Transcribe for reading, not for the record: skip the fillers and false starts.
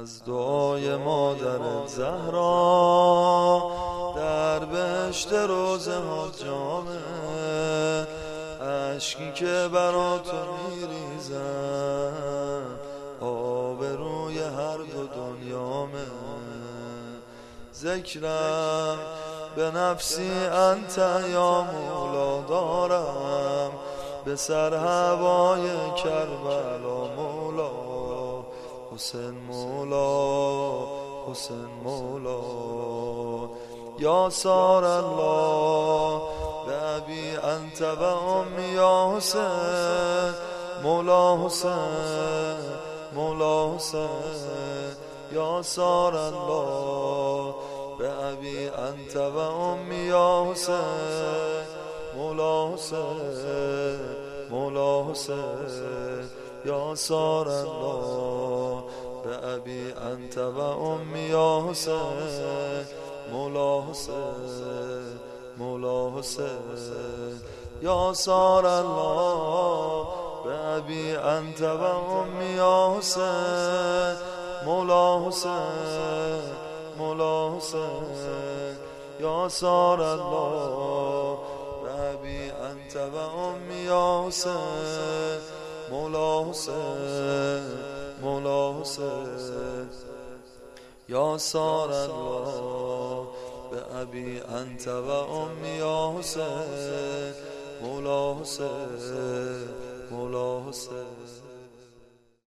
از دعای مادر زهرا در بهشت روزه ها جامه، اشکی که برا تو میریزم آبروی هر دو دنیامه. ذکرم به نفسی انت یا مولا دارم، به سر هوای کربلا مولا، حسین مولا، حسین مولا. یا سار الله به ابی انت و امی یا حسین، مولا حسین، مولا حسین. یا سار الله به ابی انت و امی یا حسین، مولا حسین، مولا حسین. یا سار الله به ابی انت و امی یا حسین، مولا حسین، مولا حسین. یا سار الله به ابی انت و امی یا حسین، مولا حسین، مولا حسین. یا سار الله به ابی انت و امی یا حسین، مولا حسین، مولا حسین. یا سار الله به ابی انت و امی یا حسین، مولا حسین، مولا حسین.